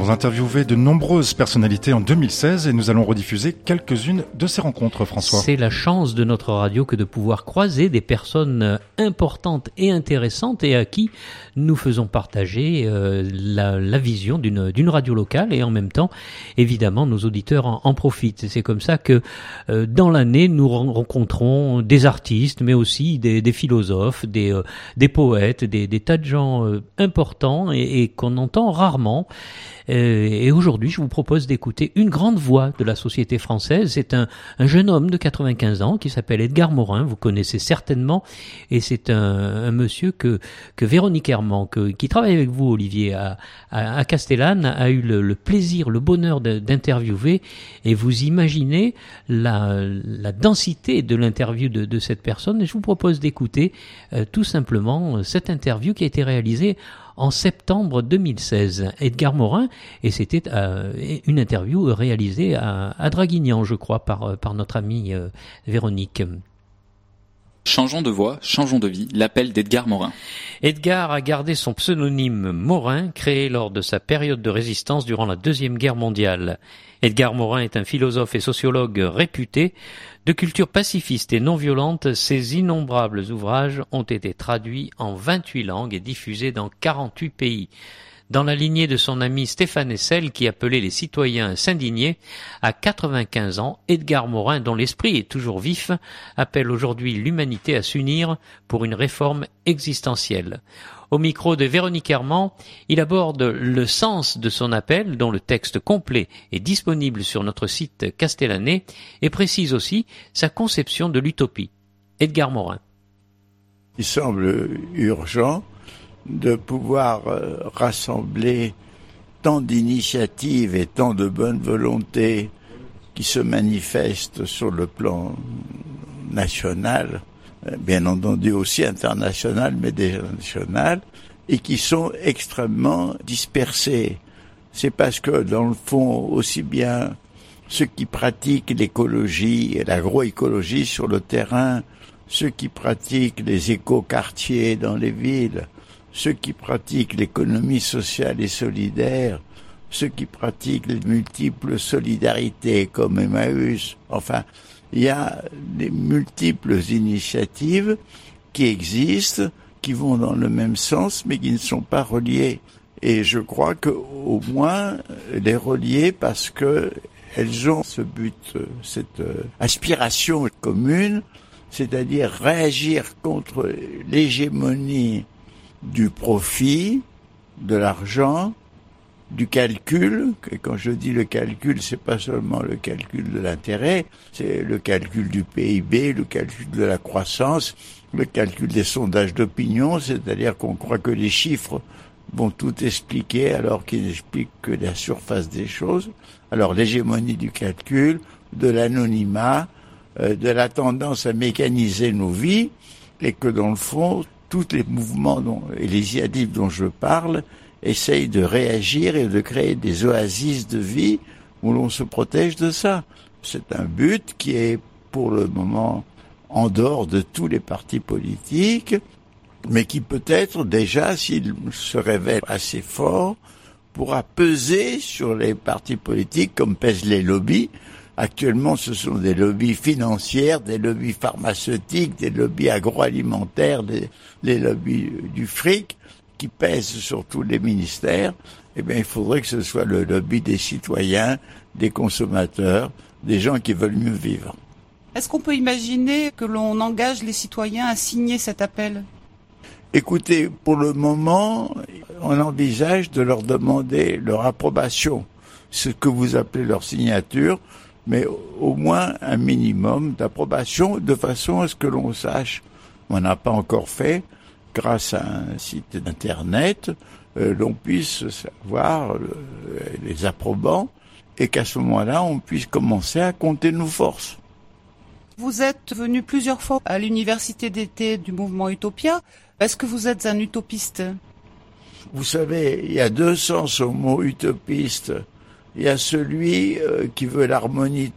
avons interviewé de nombreuses personnalités en 2016 et nous allons rediffuser quelques-unes de ces rencontres, François. C'est la chance de notre radio que de pouvoir croiser des personnes importantes et intéressantes et à qui nous faisons partager la vision d'une radio locale et en même temps, évidemment, nos auditeurs en profitent. Et c'est comme ça que dans l'année, nous rencontrons des artistes, mais aussi des philosophes, des poètes, des tas de gens importants et qu'on entend rarement. Et aujourd'hui, je vous propose d'écouter une grande voix de la société française. C'est un jeune homme de 95 ans qui s'appelle Edgar Morin. Vous connaissez certainement. Et c'est un monsieur que Véronique Herman, qui travaille avec vous, Olivier, à Castellane, a eu le plaisir, le bonheur d'interviewer. Et vous imaginez la densité de l'interview de cette personne. Et je vous propose d'écouter tout simplement cette interview qui a été réalisée en septembre 2016, Edgar Morin, et c'était une interview réalisée à Draguignan, je crois, par notre amie Véronique. Changeons de voix, changeons de vie, l'appel d'Edgar Morin. Edgar a gardé son pseudonyme Morin, créé lors de sa période de résistance durant la Deuxième Guerre mondiale. Edgar Morin est un philosophe et sociologue réputé. De culture pacifiste et non violente, ses innombrables ouvrages ont été traduits en 28 langues et diffusés dans 48 pays. Dans la lignée de son ami Stéphane Hessel, qui appelait les citoyens à s'indigner, à 95 ans, Edgar Morin, dont l'esprit est toujours vif, appelle aujourd'hui l'humanité à s'unir pour une réforme existentielle. Au micro de Véronique Herman, il aborde le sens de son appel, dont le texte complet est disponible sur notre site castellanais, et précise aussi sa conception de l'utopie. Edgar Morin. Il semble urgent de pouvoir rassembler tant d'initiatives et tant de bonne volonté qui se manifestent sur le plan national, bien entendu aussi international, mais déjà national, et qui sont extrêmement dispersés. C'est parce que, dans le fond, aussi bien ceux qui pratiquent l'écologie et l'agroécologie sur le terrain, ceux qui pratiquent les écoquartiers dans les villes, ceux qui pratiquent l'économie sociale et solidaire, ceux qui pratiquent les multiples solidarités comme Emmaüs, enfin, il y a des multiples initiatives qui existent, qui vont dans le même sens, mais qui ne sont pas reliées. Et je crois que, au moins, les relier parce que elles ont ce but, cette aspiration commune, c'est-à-dire réagir contre l'hégémonie du profit, de l'argent, du calcul. Et quand je dis le calcul, c'est pas seulement le calcul de l'intérêt, c'est le calcul du PIB, le calcul de la croissance, le calcul des sondages d'opinion, c'est-à-dire qu'on croit que les chiffres vont tout expliquer alors qu'ils n'expliquent que la surface des choses. Alors l'hégémonie du calcul, de l'anonymat, de la tendance à mécaniser nos vies, et que dans le fond, tous les mouvements et les initiatives dont je parle essayent de réagir et de créer des oasis de vie où l'on se protège de ça. C'est un but qui est pour le moment en dehors de tous les partis politiques, mais qui peut-être déjà, s'il se révèle assez fort, pourra peser sur les partis politiques comme pèsent les lobbies. Actuellement, ce sont des lobbies financières, des lobbies pharmaceutiques, des lobbies agroalimentaires, des lobbies du fric qui pèsent sur tous les ministères. Eh bien, il faudrait que ce soit le lobby des citoyens, des consommateurs, des gens qui veulent mieux vivre. Est-ce qu'on peut imaginer que l'on engage les citoyens à signer cet appel ? Écoutez, pour le moment, on envisage de leur demander leur approbation, ce que vous appelez leur signature, mais au moins un minimum d'approbation, de façon à ce que l'on sache, on n'a pas encore fait, grâce à un site internet, l'on puisse savoir les approbants, et qu'à ce moment-là, on puisse commencer à compter nos forces. Vous êtes venu plusieurs fois à l'université d'été du mouvement Utopia. Est-ce que vous êtes un utopiste ? Vous savez, il y a deux sens au mot utopiste. Il y a celui qui veut l'harmonie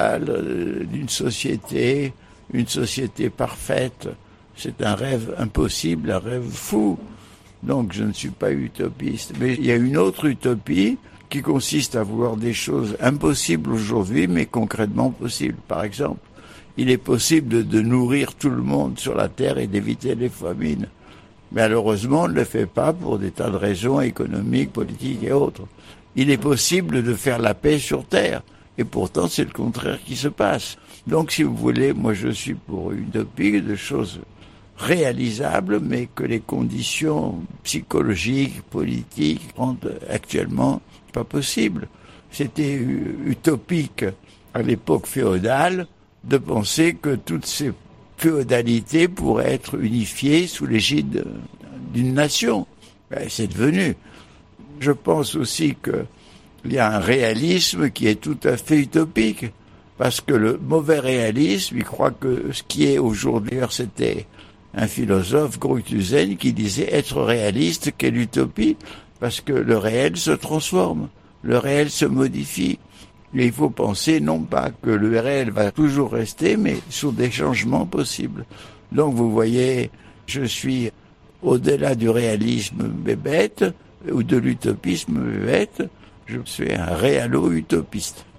totale d'une société, une société parfaite. C'est un rêve impossible, un rêve fou. Donc je ne suis pas utopiste. Mais il y a une autre utopie qui consiste à vouloir des choses impossibles aujourd'hui, mais concrètement possibles. Par exemple, il est possible de nourrir tout le monde sur la Terre et d'éviter les famines. Malheureusement, on ne le fait pas pour des tas de raisons économiques, politiques et autres. Il est possible de faire la paix sur Terre, et pourtant c'est le contraire qui se passe. Donc si vous voulez, moi je suis pour une utopie de choses réalisables, mais que les conditions psychologiques, politiques rendent actuellement pas possible. C'était utopique à l'époque féodale de penser que toutes ces féodalités pourraient être unifiées sous l'égide d'une nation. C'est devenu. Je pense aussi qu'il y a un réalisme qui est tout à fait utopique, parce que le mauvais réalisme, il croit que ce qui est aujourd'hui, c'était un philosophe, Gruithuisen, qui disait être réaliste, quelle utopie, parce que le réel se transforme, le réel se modifie. Et il faut penser non pas que le réel va toujours rester, mais sur des changements possibles. Donc vous voyez, je suis au-delà du réalisme bébête, ou de l'utopisme bébête, je suis un réalo-utopiste.